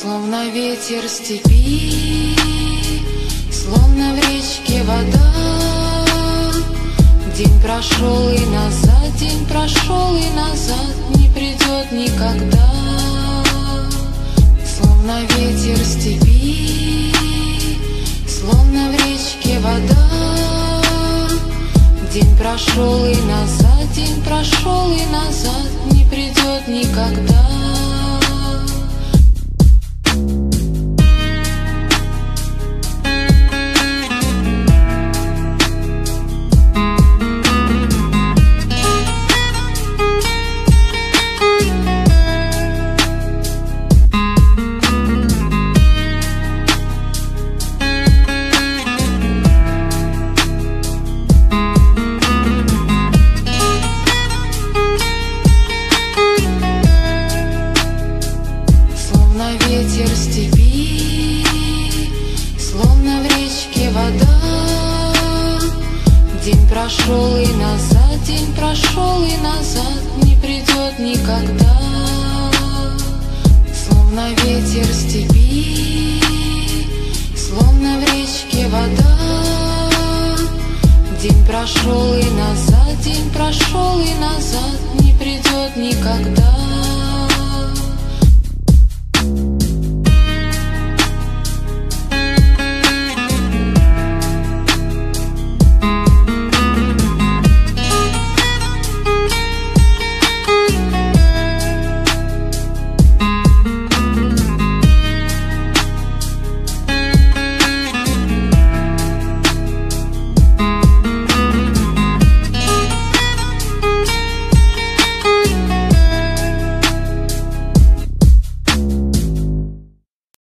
Словно ветер степи, словно в речке вода. День прошел и назад, день прошел и назад, не придет никогда. Словно ветер степи, словно в речке вода. День прошел и назад, день прошел и назад, не придет никогда. Ветер степи, словно в речке вода. День прошел и назад, день прошел и назад, не придет никогда. Словно ветер степи, словно в речке вода. День прошел и назад, день прошел и назад, не придет никогда.